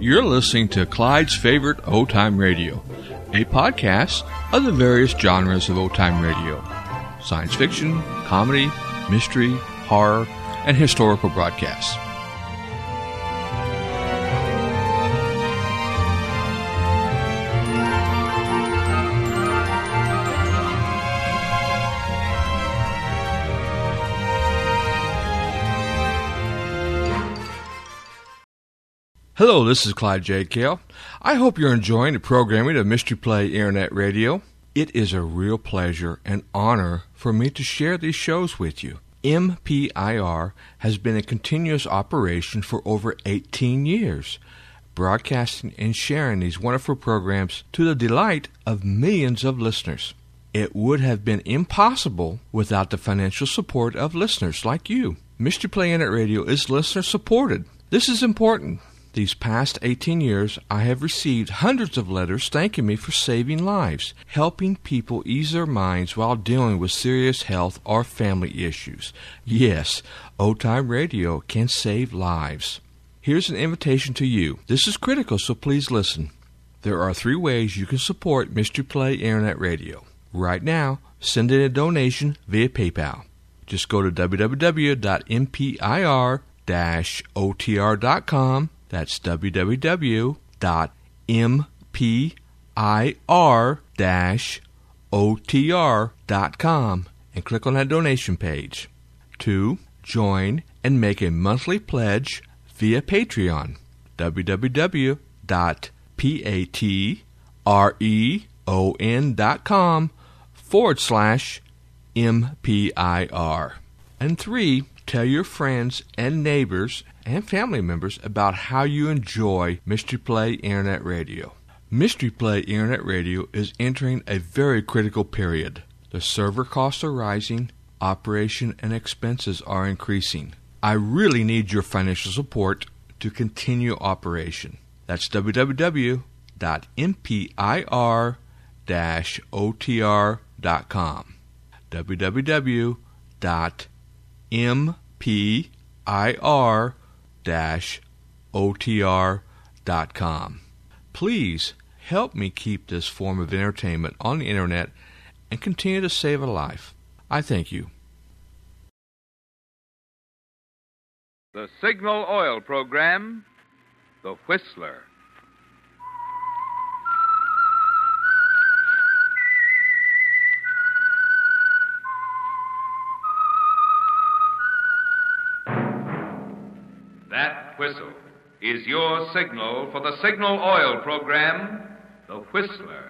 You're listening to Clyde's Favorite Old-Time Radio, a podcast of the various genres of old-time radio: science fiction, comedy, mystery, horror, and historical broadcasts. Hello, this is Clyde J. Cale. I hope you're enjoying the programming of Mystery Play Internet Radio. It is a real pleasure and honor for me to share these shows with you. MPIR has been in continuous operation for over 18 years, broadcasting and sharing these wonderful programs to the delight of millions of listeners. It would have been impossible without the financial support of listeners like you. Mystery Play Internet Radio is listener supported. This is important. These past 18 years, I have received hundreds of letters thanking me for saving lives, helping people ease their minds while dealing with serious health or family issues. Yes, old-time radio can save lives. Here's an invitation to you. This is critical, so please listen. There are 3 ways you can support Mystery Play Internet Radio. Right now, send in a donation via PayPal. Just go to www.mpir-otr.com. That's www.mpir-otr.com and click on that donation page. 2. Join and make a monthly pledge via Patreon. www.patreon.com/MPIR. And 3. Tell your friends and neighbors and family members about how you enjoy Mystery Play Internet Radio. Mystery Play Internet Radio is entering a very critical period. The server costs are rising, operation and expenses are increasing. I really need your financial support to continue operation. That's www.mpir-otr.com. www.mpir-otr.com. Please help me keep this form of entertainment on the internet and continue to save a life. I thank you. The Signal Oil Program, The Whistler. That whistle is your signal for the Signal Oil Program, The Whistler.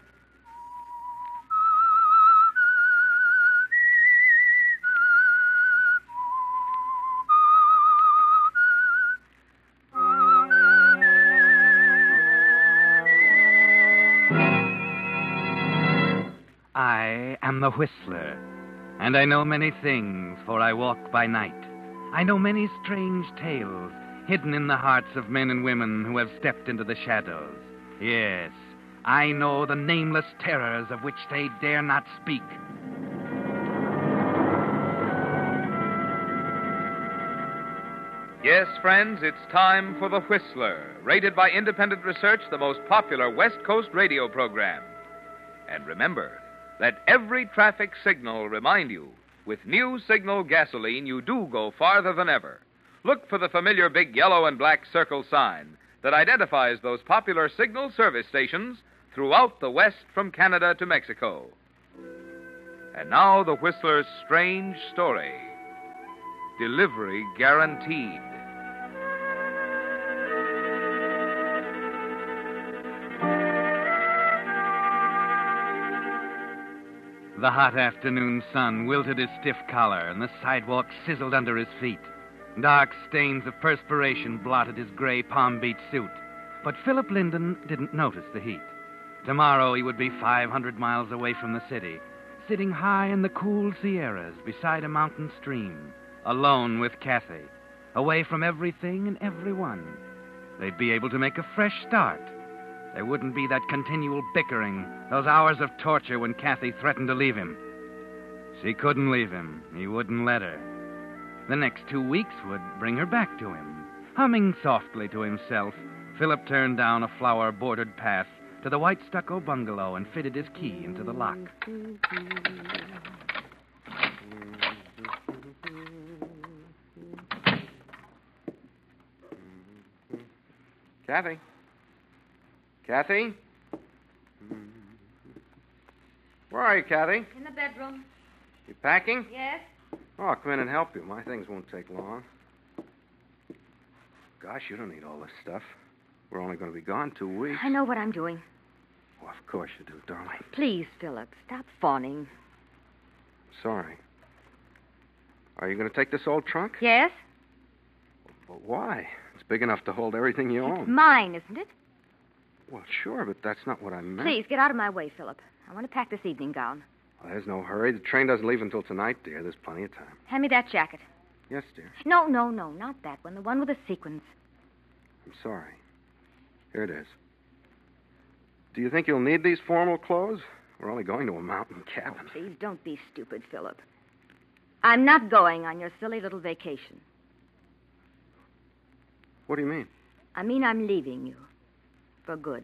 I am the Whistler, and I know many things, for I walk by night. I know many strange tales hidden in the hearts of men and women who have stepped into the shadows. Yes, I know the nameless terrors of which they dare not speak. Yes, friends, it's time for The Whistler, rated by independent research the most popular West Coast radio program. And remember, let every traffic signal remind you, with new Signal gasoline, you do go farther than ever. Look for the familiar big yellow and black circle sign that identifies those popular Signal service stations throughout the West from Canada to Mexico. And now the Whistler's strange story. Delivery guaranteed. The hot afternoon sun wilted his stiff collar, and the sidewalk sizzled under his feet. Dark stains of perspiration blotted his gray Palm Beach suit. But Philip Linden didn't notice the heat. Tomorrow he would be 500 miles away from the city, sitting high in the cool Sierras beside a mountain stream, alone with Kathy, away from everything and everyone. They'd be able to make a fresh start. There wouldn't be that continual bickering, those hours of torture when Kathy threatened to leave him. She couldn't leave him. He wouldn't let her. The next 2 weeks would bring her back to him, humming softly to himself, Philip turned down a flower-bordered path to the white stucco bungalow and fitted his key into the lock. Kathy? Kathy? Where are you, Kathy? In the bedroom. You packing? Yes? Oh, I'll come in and help you. My things won't take long. Gosh, you don't need all this stuff. We're only going to be gone 2 weeks. I know what I'm doing. Oh, of course you do, darling. Please, Philip, stop fawning. Sorry. Are you going to take this old trunk? Yes? But why? It's big enough to hold everything you It's own. mine, isn't it? Well, sure, but that's not what I meant. Please, get out of my way, Philip. I want to pack this evening gown. Well, there's no hurry. The train doesn't leave until tonight, dear. There's plenty of time. Hand me that jacket. Yes, dear. No, not that one. The one with the sequins. I'm sorry. Here it is. Do you think you'll need these formal clothes? We're only going to a mountain cabin. Please, don't be stupid, Philip. I'm not going on your silly little vacation. What do you mean? I mean, I'm leaving you. For good.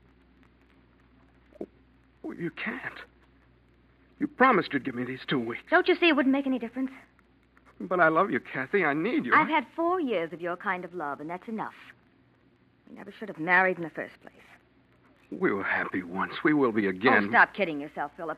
Well, you can't. You promised you'd give me these 2 weeks. Don't you see it wouldn't make any difference? But I love you, Kathy. I need you. I've had 4 years of your kind of love, and that's enough. We never should have married in the first place. We were happy once. We will be again. Oh, stop kidding yourself, Philip.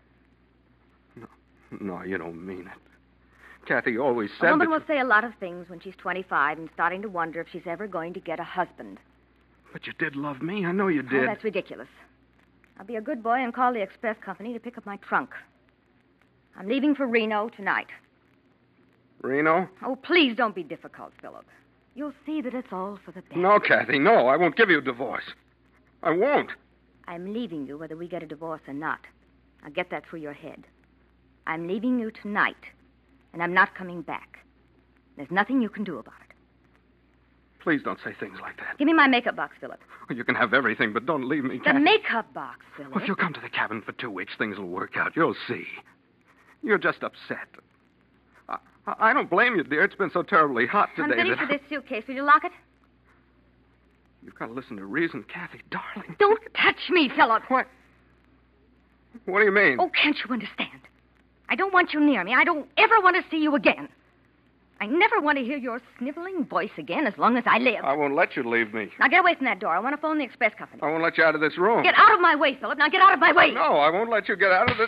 No, you don't mean it. Kathy always said A woman that... will say a lot of things when she's 25 and starting to wonder if she's ever going to get a husband. But you did love me. I know you Oh, did. that's ridiculous. I'll be a good boy and call the express company to pick up my trunk. I'm leaving for Reno tonight. Reno? Oh, please don't be difficult, Philip. You'll see that it's all for the best. No, Kathy, no. I won't give you a divorce. I won't. I'm leaving you whether we get a divorce or not. Now get that through your head. I'm leaving you tonight, and I'm not coming back. There's nothing you can do about it. Please don't say things like that. Give me my makeup box, Philip. You can have everything, but don't leave me, The Kathy. makeup box, Philip. Well, if you'll come to the cabin for 2 weeks, things will work out. You'll see. You're just upset. I don't blame you, dear. It's been so terribly hot today. I'm ready that for this suitcase. Will you lock it? You've got to listen to reason, Kathy, darling. Don't touch me, Philip. What? What do you mean? Oh, can't you understand? I don't want you near me. I don't ever want to see you again. I never want to hear your sniveling voice again as long as I live. I won't let you leave me. Now get away from that door. I want to phone the express company. I won't let you out of this room. Get out of my way, Philip. Now get out of my way. No, I won't let you get out of this.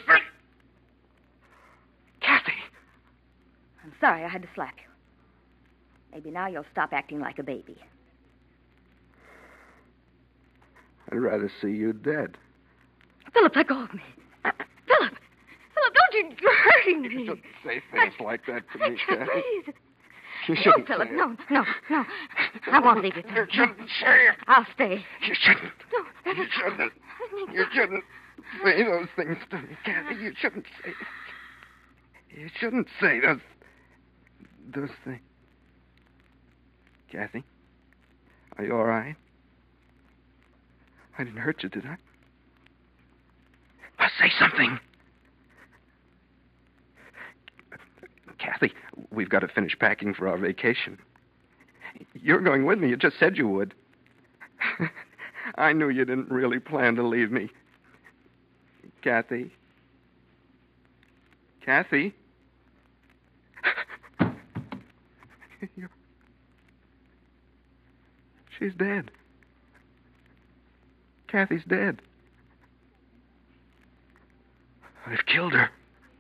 Kathy. I'm sorry I had to slap you. Maybe now you'll stop acting like a baby. I'd rather see you dead. Philip, let go of me. Philip! Philip, don't you... You're hurting me. You shouldn't say things like that to me, Kathy. Please. You No, shouldn't Philip, say it. no. I won't leave you. You shouldn't say it. I'll stay. You shouldn't. No. You shouldn't. You shouldn't say those things to me, Kathy. You shouldn't say it. You shouldn't say those things. Kathy, are you all right? I didn't hurt you, did I? Now say something. Kathy, we've got to finish packing for our vacation. You're going with me. You just said you would. I knew you didn't really plan to leave me. Kathy? Kathy? She's dead. Kathy's dead. I've killed her.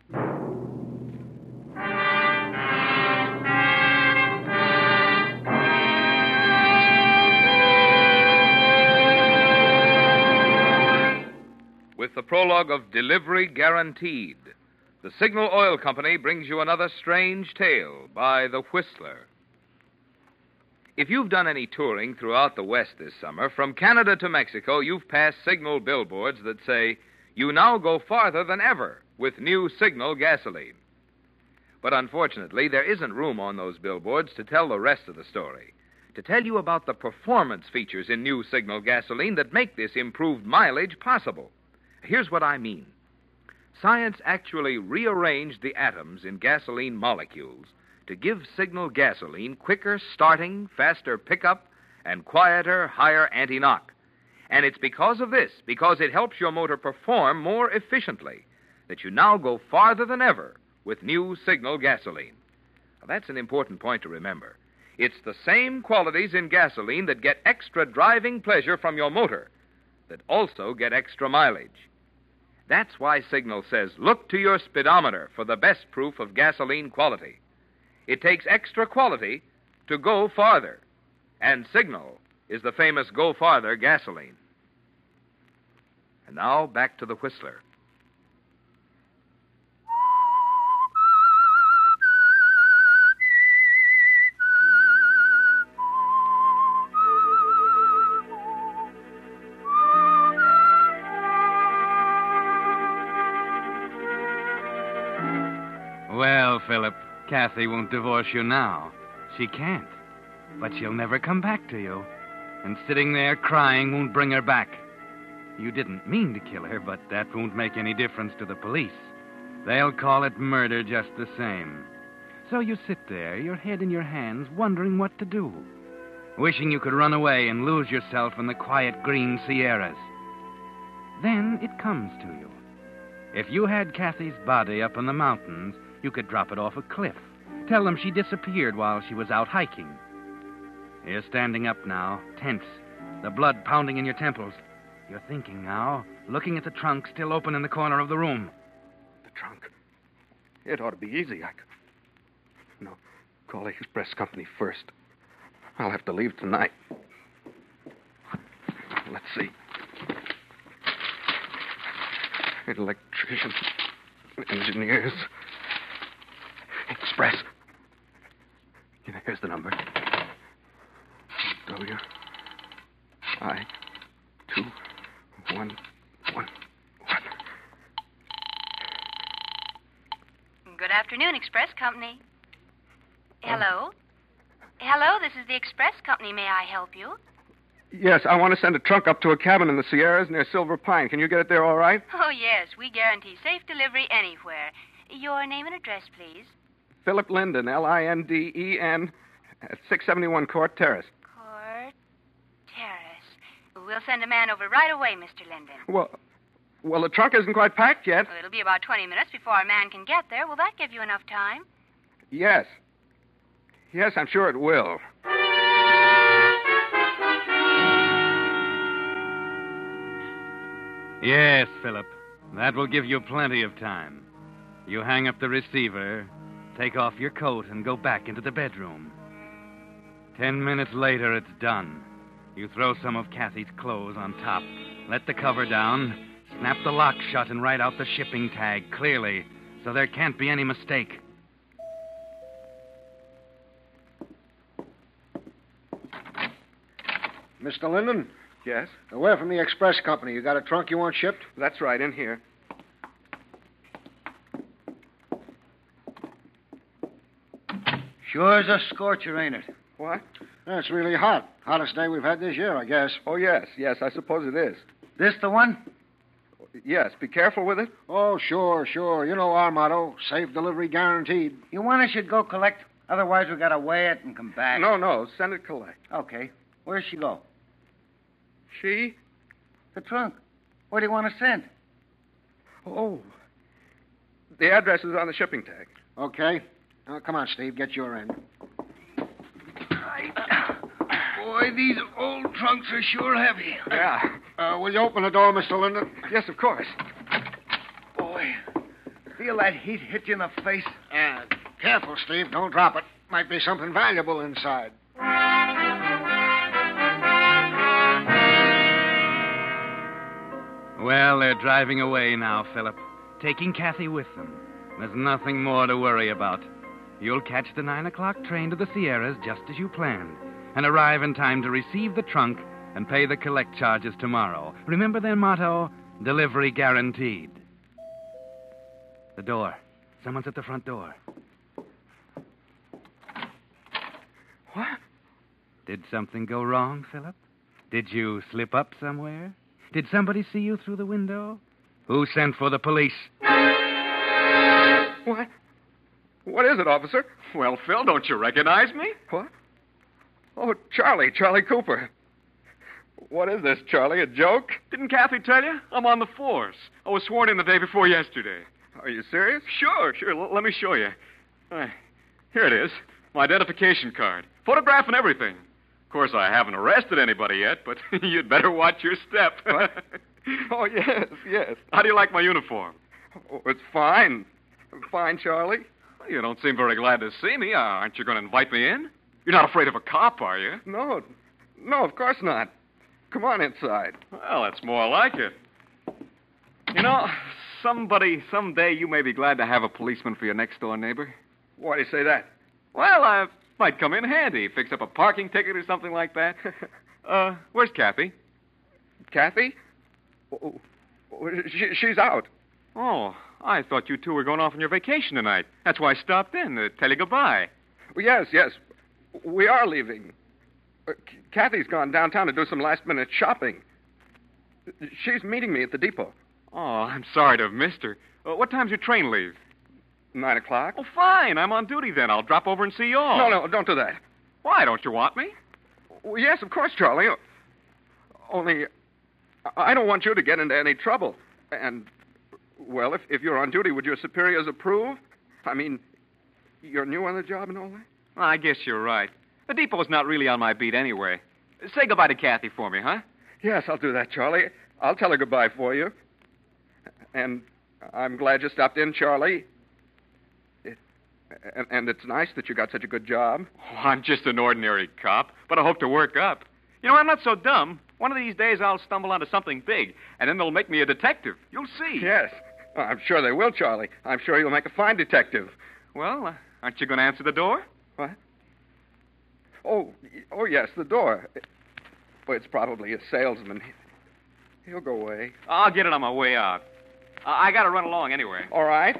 With the prologue of Delivery Guaranteed, the Signal Oil Company brings you another strange tale by The Whistler. If you've done any touring throughout the West this summer, from Canada to Mexico, you've passed Signal billboards that say, "You now go farther than ever with new Signal gasoline." But unfortunately, there isn't room on those billboards to tell the rest of the story, to tell you about the performance features in new Signal gasoline that make this improved mileage possible. Here's what I mean. Science actually rearranged the atoms in gasoline molecules to give Signal gasoline quicker starting, faster pickup, and quieter, higher anti-knock. And it's because of this, because it helps your motor perform more efficiently, that you now go farther than ever with new Signal gasoline. Now, that's an important point to remember. It's the same qualities in gasoline that get extra driving pleasure from your motor that also get extra mileage. That's why Signal says, look to your speedometer for the best proof of gasoline quality. It takes extra quality to go farther, and Signal is the famous Go Farther gasoline. And now, back to the Whistler. Well, Philip, Kathy won't divorce you now. She can't. But she'll never come back to you. And sitting there crying won't bring her back. You didn't mean to kill her, but that won't make any difference to the police. They'll call it murder just the same. So you sit there, your head in your hands, wondering what to do. Wishing you could run away and lose yourself in the quiet green Sierras. Then it comes to you. If you had Kathy's body up in the mountains, you could drop it off a cliff. Tell them she disappeared while she was out hiking. You're standing up now, tense, the blood pounding in your temples. You're thinking now, looking at the trunk still open in the corner of the room. The trunk. It ought to be easy. No, call the express company first. I'll have to leave tonight. Let's see. Electricians, engineers, express. Here's the number. WI-21111. Good afternoon, Express Company. Hello? Hello, this is the Express Company. May I help you? Yes, I want to send a trunk up to a cabin in the Sierras near Silver Pine. Can you get it there all right? Oh, yes. We guarantee safe delivery anywhere. Your name and address, please. Philip Linden, Linden, at 671 Court Terrace. Court Terrace. We'll send a man over right away, Mr. Linden. Well, the trunk isn't quite packed yet. Well, it'll be about 20 minutes before a man can get there. Will that give you enough time? Yes. Yes, I'm sure it will. Yes, Philip. That will give you plenty of time. You hang up the receiver, take off your coat, and go back into the bedroom. 10 minutes later, it's done. You throw some of Kathy's clothes on top, let the cover down, snap the lock shut, and write out the shipping tag clearly, so there can't be any mistake. Mr. Linden? Yes? We're from the express company. You got a trunk you want shipped? That's right, in here. Sure is a scorcher, ain't it? What? It's really hot. Hottest day we've had this year, I guess. Oh, yes, I suppose it is. This the one? Yes, be careful with it. Oh, sure. You know our motto, safe delivery guaranteed. You want us to go collect? Otherwise, we gotta weigh it and come back. No, send it collect. Okay. Where's she go? She? The trunk. Where do you want to send? Oh. The address is on the shipping tag. Okay. Now, come on, Steve, get your end. Boy, these old trunks are sure heavy. Yeah. Will you open the door, Mr. Linden? Yes, of course. Boy, feel that heat hit you in the face? Careful, Steve. Don't drop it. Might be something valuable inside. Well, they're driving away now, Philip, taking Kathy with them. There's nothing more to worry about. You'll catch the 9 o'clock train to the Sierras just as you planned and arrive in time to receive the trunk and pay the collect charges tomorrow. Remember their motto, delivery guaranteed. The door. Someone's at the front door. What? Did something go wrong, Philip? Did you slip up somewhere? Did somebody see you through the window? Who sent for the police? What? What is it, officer? Well, Phil, don't you recognize me? What? Oh, Charlie Cooper. What is this, Charlie, a joke? Didn't Kathy tell you? I'm on the force. I was sworn in the day before yesterday. Are you serious? Sure. Let me show you. Here it is. My identification card. Photograph and everything. Of course, I haven't arrested anybody yet, but you'd better watch your step. What? Oh, yes. How do you like my uniform? Oh, it's fine. Fine, Charlie. Well, you don't seem very glad to see me. Aren't you going to invite me in? You're not afraid of a cop, are you? No, of course not. Come on inside. Well, that's more like it. You know, someday you may be glad to have a policeman for your next-door neighbor. Why do you say that? Well, might come in handy. Fix up a parking ticket or something like that. Where's Kathy? Kathy? Oh, she's out. Oh, I thought you two were going off on your vacation tonight. That's why I stopped in to tell you goodbye. Yes. We are leaving. Kathy's gone downtown to do some last-minute shopping. She's meeting me at the depot. Oh, I'm sorry to have missed her. What time's your train leave? 9 o'clock. Oh, fine. I'm on duty then. I'll drop over and see you all. No, don't do that. Why? Don't you want me? Well, yes, of course, Charlie. Only, I don't want you to get into any trouble. And, well, if you're on duty, would your superiors approve? I mean, you're new on the job and all that? Well, I guess you're right. The depot's not really on my beat anyway. Say goodbye to Kathy for me, huh? Yes, I'll do that, Charlie. I'll tell her goodbye for you. And I'm glad you stopped in, Charlie. And it's nice that you got such a good job. Oh, I'm just an ordinary cop, but I hope to work up. You know, I'm not so dumb. One of these days I'll stumble onto something big, and then they'll make me a detective. You'll see. Yes. I'm sure they will, Charlie. I'm sure you'll make a fine detective. Well, aren't you going to answer the door? What? Oh, yes, the door. Well, it's probably a salesman. He'll go away. I'll get it on my way out. I got to run along anyway. All right.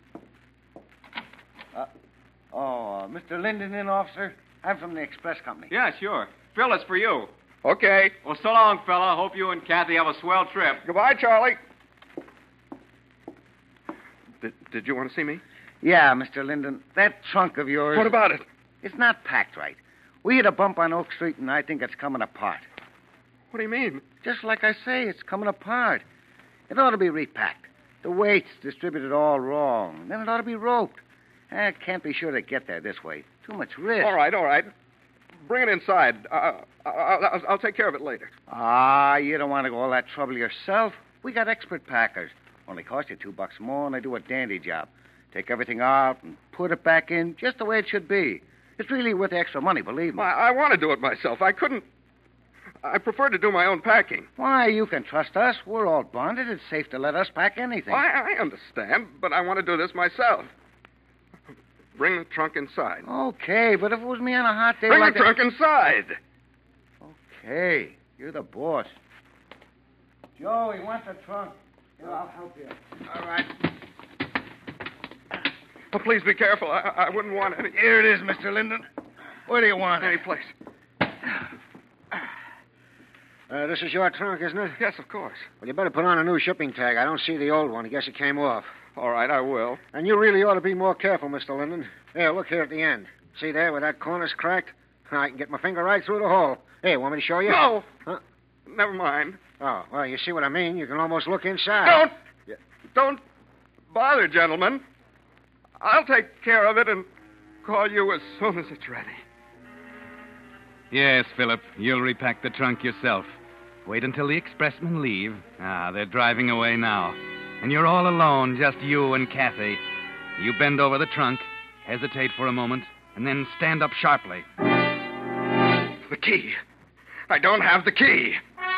Mr. Linden in, officer? I'm from the express company. Yeah, sure. Phil, it's for you. Okay. Well, so long, fella. Hope you and Kathy have a swell trip. Goodbye, Charlie. Did you want to see me? Yeah, Mr. Linden. That trunk of yours... What about it? It's not packed right. We hit a bump on Oak Street, and I think it's coming apart. What do you mean? Just like I say, it's coming apart. It ought to be repacked. The weight's distributed all wrong. Then it ought to be roped. I can't be sure to get there this way. Too much risk. All right. Bring it inside. I'll take care of it later. You don't want to go all that trouble yourself. We got expert packers. Only cost you $2 more, and they do a dandy job. Take everything out and put it back in just the way it should be. It's really worth the extra money, believe me. I want to do it myself. I couldn't. I prefer to do my own packing. Why, you can trust us. We're all bonded. It's safe to let us pack anything. I understand, but I want to do this myself. Bring the trunk inside. Okay, but if it was me on a hot day Bring like the trunk inside. Okay, you're the boss. Joe, he wants the trunk. Here, I'll help you. All right. Oh, please be careful. I wouldn't want any. Here it is, Mr. Linden. Where do you want Any it? place. This is your trunk, isn't it? Yes, of course. Well, you better put on a new shipping tag. I don't see the old one. I guess it came off. All right, I will. And you really ought to be more careful, Mr. Linden. Here, look here at the end. See there where that corner's cracked? I can get my finger right through the hole. Hey, want me to show you? No. Huh? Never mind. Oh, well, you see what I mean? You can almost look inside. Don't bother, gentlemen. I'll take care of it and call you as soon as it's ready. Yes, Philip, you'll repack the trunk yourself. Wait until the expressmen leave. They're driving away now. And you're all alone, just you and Kathy. You bend over the trunk, hesitate for a moment, and then stand up sharply. The key. I don't have the key.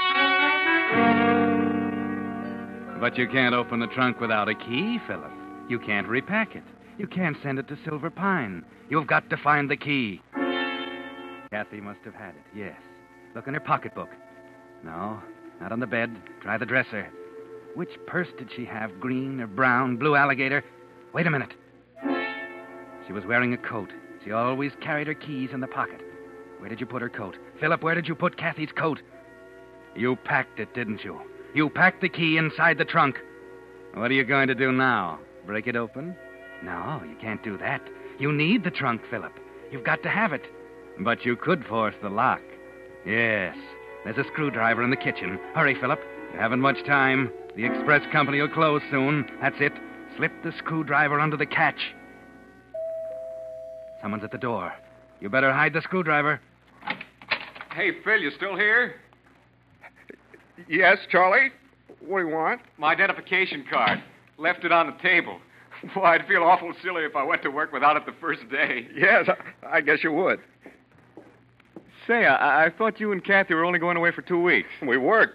But you can't open the trunk without a key, Philip. You can't repack it. You can't send it to Silver Pine. You've got to find the key. Kathy must have had it, yes. Look in her pocketbook. No, not on the bed. Try the dresser. Which purse did she have? Green or brown? Blue alligator? Wait a minute. She was wearing a coat. She always carried her keys in the pocket. Where did you put her coat? Philip, where did you put Kathy's coat? You packed it, didn't you? You packed the key inside the trunk. What are you going to do now? Break it open? No, you can't do that. You need the trunk, Philip. You've got to have it. But you could force the lock. Yes. There's a screwdriver in the kitchen. Hurry, Philip. You haven't much time. The express company will close soon. That's it. Slip the screwdriver under the catch. Someone's at the door. You better hide the screwdriver. Hey, Phil, you still here? Yes, Charlie? What do you want? My identification card. Left it on the table. Well, I'd feel awful silly if I went to work without it the first day. Yes, I guess you would. Say, I thought you and Kathy were only going away for 2 weeks. We weren't.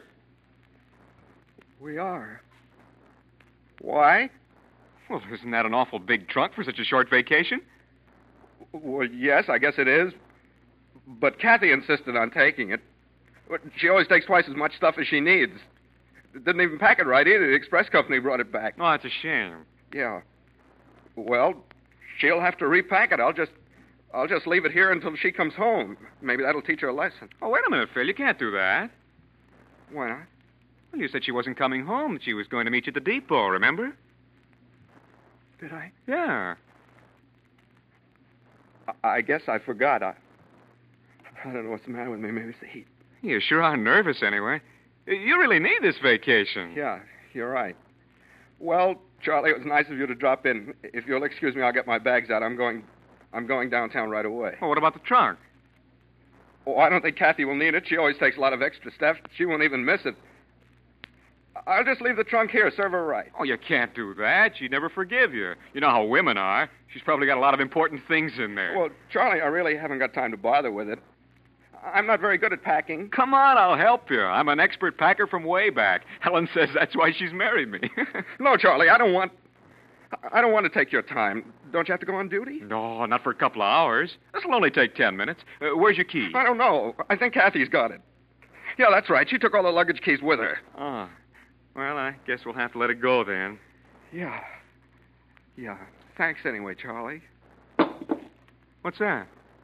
We are. Why? Well, isn't that an awful big trunk for such a short vacation? Well, yes, I guess it is. But Kathy insisted on taking it. She always takes twice as much stuff as she needs. Didn't even pack it right either. The express company brought it back. Oh, that's a shame. Yeah. Well, she'll have to repack it. I'll just leave it here until she comes home. Maybe that'll teach her a lesson. Oh, wait a minute, Phil. You can't do that. Why not? Well, you said she wasn't coming home, that she was going to meet you at the depot, remember? Did I? Yeah. I guess I forgot. I don't know what's the matter with me. Maybe it's the heat. You sure are nervous, anyway. You really need this vacation. Yeah, you're right. Well, Charlie, it was nice of you to drop in. If you'll excuse me, I'll get my bags out. I'm going downtown right away. Well, what about the trunk? Oh, I don't think Kathy will need it. She always takes a lot of extra stuff. She won't even miss it. I'll just leave the trunk here. Serve her right. Oh, you can't do that. She'd never forgive you. You know how women are. She's probably got a lot of important things in there. Well, Charlie, I really haven't got time to bother with it. I'm not very good at packing. Come on, I'll help you. I'm an expert packer from way back. Helen says that's why she's married me. No, Charlie, I don't want to take your time. Don't you have to go on duty? No, not for a couple of hours. This'll only take 10 minutes. Where's your key? I don't know. I think Kathy's got it. Yeah, that's right. She took all the luggage keys with her. Oh. Well, I guess we'll have to let it go then. Yeah. Thanks anyway, Charlie. What's that?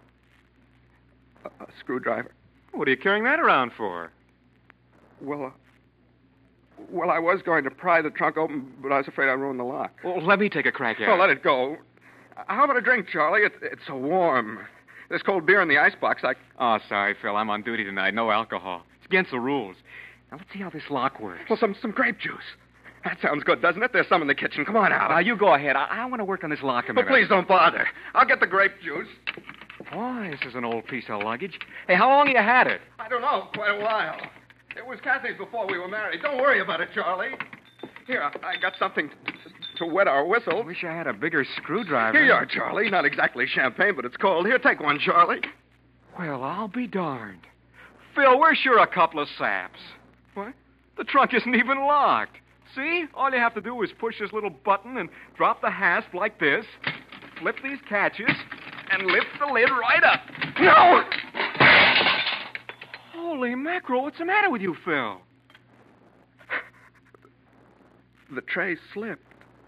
A screwdriver. What are you carrying that around for? Well, I was going to pry the trunk open, but I was afraid I'd ruin the lock. Well, let me take a crack at it. Oh, let it go. How about a drink, Charlie? It's so warm. There's cold beer in the icebox. Oh, sorry, Phil. I'm on duty tonight. No alcohol. It's against the rules. Now, let's see how this lock works. Well, some grape juice. That sounds good, doesn't it? There's some in the kitchen. Come on out. Now, you go ahead. I want to work on this lock a minute. But please don't bother. I'll get the grape juice. Boy, this is an old piece of luggage. Hey, how long have you had it? I don't know. Quite a while. It was Kathy's before we were married. Don't worry about it, Charlie. Here, I got something to wet our whistle. I wish I had a bigger screwdriver. Here you are, Charlie. Not exactly champagne, but it's cold. Here, take one, Charlie. Well, I'll be darned. Phil, we're sure a couple of saps. What? The trunk isn't even locked. See? All you have to do is push this little button and drop the hasp like this, flip these catches, and lift the lid right up. No! Holy mackerel, what's the matter with you, Phil? The tray slipped.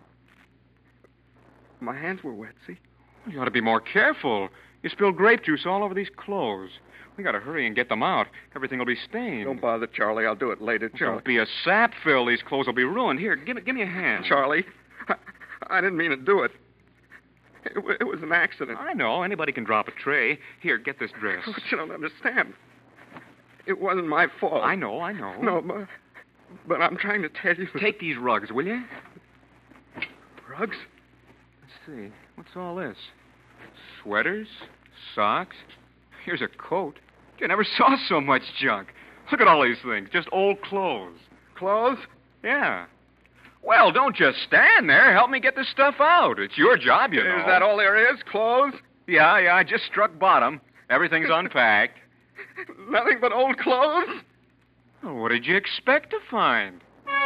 My hands were wet, see? You ought to be more careful. You spilled grape juice all over these clothes. We got to hurry and get them out. Everything will be stained. Don't bother, Charlie. I'll do it later, Charlie. Don't be a sap, Phil. These clothes will be ruined. Here, give me a hand. Charlie, I didn't mean to do it. It was an accident. I know. Anybody can drop a tray. Here, get this dress. But you don't understand. It wasn't my fault. I know. No, but I'm trying to tell you. Take these rugs, will you? Rugs? Let's see. What's all this? Sweaters? Socks? Here's a coat. You never saw so much junk. Look at all these things. Just old clothes. Clothes? Yeah. Well, don't just stand there. Help me get this stuff out. It's your job, you know. Is that all there is? Clothes? Yeah, I just struck bottom. Everything's unpacked. Nothing but old clothes? Well, what did you expect to find?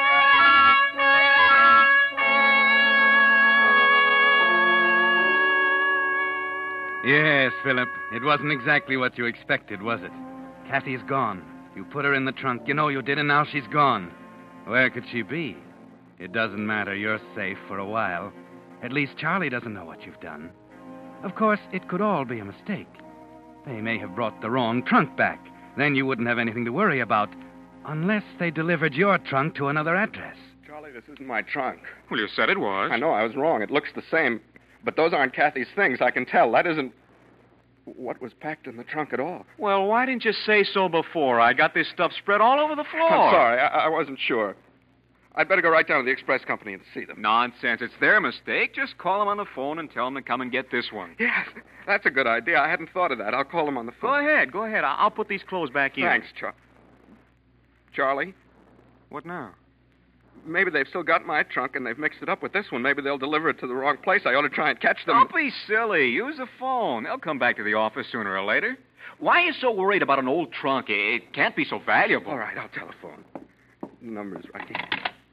Yes, Philip. It wasn't exactly what you expected, was it? Kathy's gone. You put her in the trunk. You know you did, and now she's gone. Where could she be? It doesn't matter. You're safe for a while. At least Charlie doesn't know what you've done. Of course, it could all be a mistake. They may have brought the wrong trunk back. Then you wouldn't have anything to worry about, unless they delivered your trunk to another address. Charlie, this isn't my trunk. Well, you said it was. I know I was wrong. It looks the same. But those aren't Kathy's things. I can tell. That isn't... what was packed in the trunk at all. Well, why didn't you say so before? I got this stuff spread all over the floor. I'm sorry. I wasn't sure. I'd better go right down to the express company and see them. Nonsense. It's their mistake. Just call them on the phone and tell them to come and get this one. Yes, that's a good idea. I hadn't thought of that. I'll call them on the phone. Go ahead. I'll put these clothes back in. Thanks, Charlie. What now? Maybe they've still got my trunk and they've mixed it up with this one. Maybe they'll deliver it to the wrong place. I ought to try and catch them. Don't be silly. Use the phone. They'll come back to the office sooner or later. Why are you so worried about an old trunk? It can't be so valuable. All right, I'll telephone. The number's right here.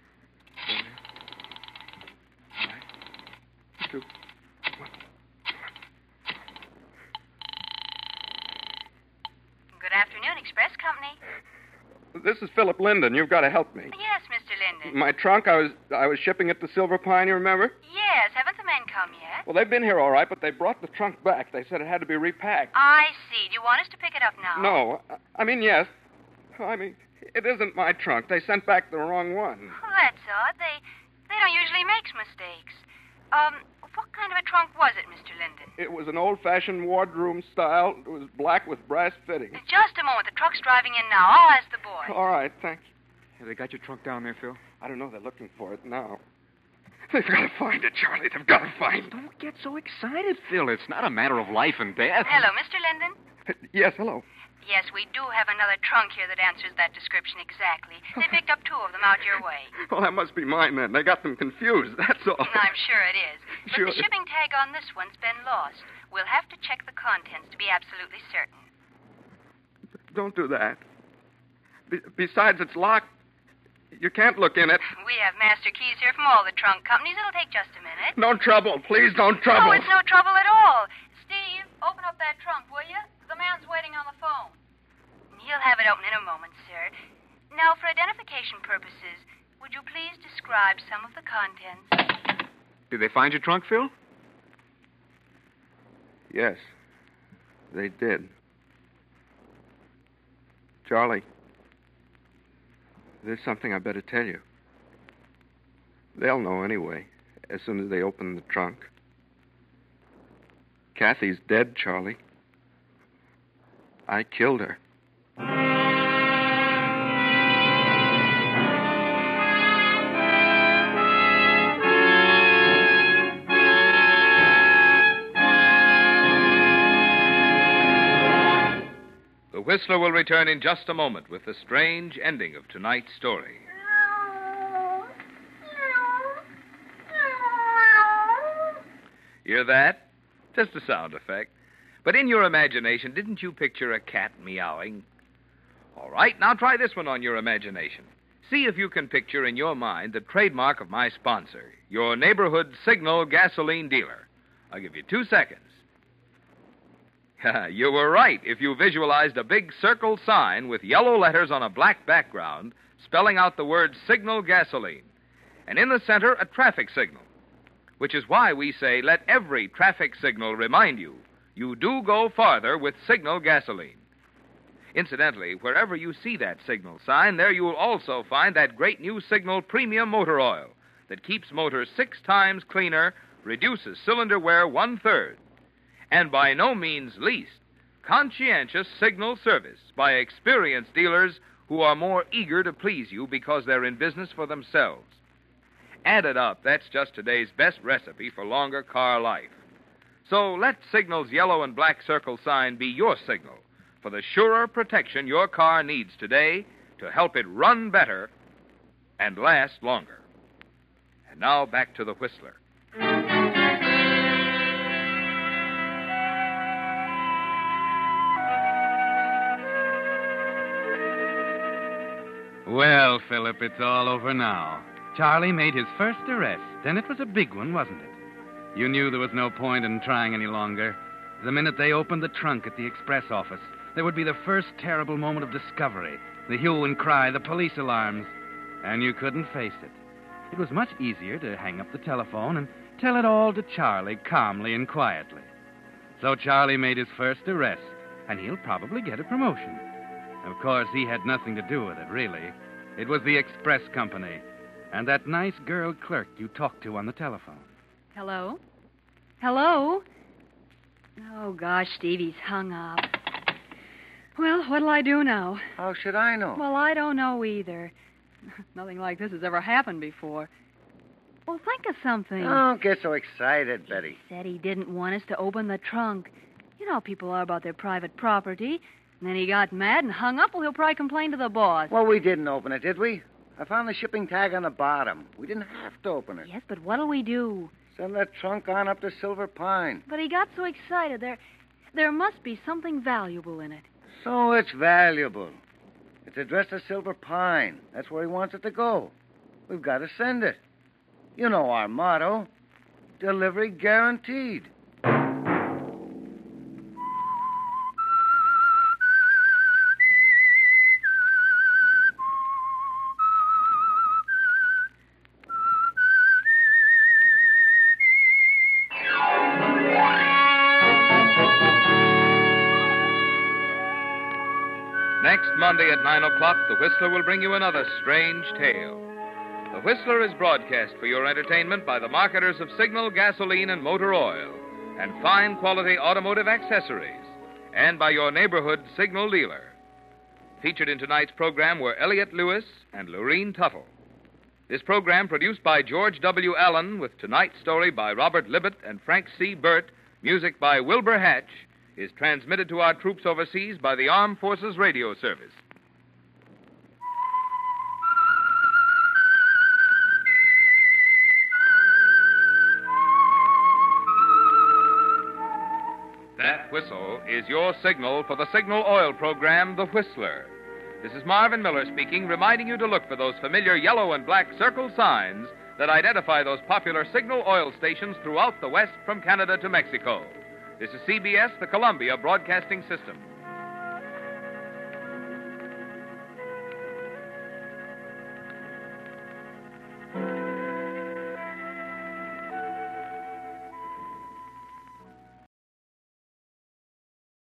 2, 1. Good afternoon, Express Company. This is Philip Linden. You've got to help me. Yes, Mr. Linden. My trunk, I was shipping it to Silver Pine, you remember? Yes, haven't the men come yet? Well, they've been here all right, but they brought the trunk back. They said it had to be repacked. I see. Do you want us to pick it up now? No. I mean, yes. I mean, it isn't my trunk. They sent back the wrong one. Oh, that's odd. They don't usually make mistakes. What kind of a trunk was it, Mr. Linden? It was an old-fashioned wardroom style. It was black with brass fittings. Just a moment. The truck's driving in now. I'll ask the boy. All right, thanks. Have they got your trunk down there, Phil? I don't know. They're looking for it now. They've got to find it, Charlie. They've got to find it. Don't get so excited, Phil. It's not a matter of life and death. Hello, Mr. Linden? Yes, hello. Yes, we do have another trunk here that answers that description exactly. They picked up 2 of them out your way. Well, that must be mine, then. They got them confused, that's all. I'm sure it is. But Sure. the shipping tag on this one's been lost. We'll have to check the contents to be absolutely certain. Don't do that. Besides, it's locked. You can't look in it. We have master keys here from all the trunk companies. It'll take just a minute. No trouble. Please don't trouble. Oh, it's no trouble at all. Steve, open up that trunk, will you? The man's waiting on the phone. He'll have it open in a moment, sir. Now, for identification purposes, would you please describe some of the contents? Did they find your trunk, Phil? Yes, they did. Charlie, there's something I better tell you. They'll know anyway, as soon as they open the trunk. Kathy's dead, Charlie. I killed her. The Whistler will return in just a moment with the strange ending of tonight's story. Hear that? Just a sound effect. But in your imagination, didn't you picture a cat meowing? All right, now try this one on your imagination. See if you can picture in your mind the trademark of my sponsor, your neighborhood Signal gasoline dealer. I'll give you 2 seconds. You were right if you visualized a big circle sign with yellow letters on a black background spelling out the word Signal gasoline. And in the center, a traffic signal. Which is why we say let every traffic signal remind you, you do go farther with Signal gasoline. Incidentally, wherever you see that Signal sign, there you will also find that great new Signal Premium Motor Oil that keeps motors 6 times cleaner, reduces cylinder wear 1/3. And by no means least, conscientious Signal service by experienced dealers who are more eager to please you because they're in business for themselves. Added up, that's just today's best recipe for longer car life. So let Signal's yellow and black circle sign be your signal for the surer protection your car needs today to help it run better and last longer. And now back to the Whistler. Well, Philip, it's all over now. Charlie made his first arrest, and it was a big one, wasn't it? You knew there was no point in trying any longer. The minute they opened the trunk at the express office, there would be the first terrible moment of discovery, the hue and cry, the police alarms, and you couldn't face it. It was much easier to hang up the telephone and tell it all to Charlie calmly and quietly. So Charlie made his first arrest, and he'll probably get a promotion. Of course, he had nothing to do with it, really. It was the express company and that nice girl clerk you talked to on the telephone. Hello? Hello? Oh, gosh, Stevie's hung up. Well, what'll I do now? How should I know? Well, I don't know either. Nothing like this has ever happened before. Well, think of something. Don't get so excited, Betty. He said he didn't want us to open the trunk. You know how people are about their private property. And then he got mad and hung up. Well, he'll probably complain to the boss. Well, we didn't open it, did we? I found the shipping tag on the bottom. We didn't have to open it. Yes, but what'll we do? Send that trunk on up to Silver Pine. But he got so excited. There must be something valuable in it. So it's valuable. It's addressed to Silver Pine. That's where he wants it to go. We've got to send it. You know our motto. Delivery guaranteed. Next Monday at 9 o'clock, The Whistler will bring you another strange tale. The Whistler is broadcast for your entertainment by the marketers of Signal gasoline and motor oil and fine quality automotive accessories, and by your neighborhood Signal dealer. Featured in tonight's program were Elliott Lewis and Lorene Tuttle. This program, produced by George W. Allen, with tonight's story by Robert Libet and Frank C. Burt, music by Wilbur Hatch, is transmitted to our troops overseas by the Armed Forces Radio Service. That whistle is your signal for the Signal Oil program, The Whistler. This is Marvin Miller speaking, reminding you to look for those familiar yellow and black circle signs that identify those popular Signal oil stations throughout the West from Canada to Mexico. This is CBS, the Columbia Broadcasting System.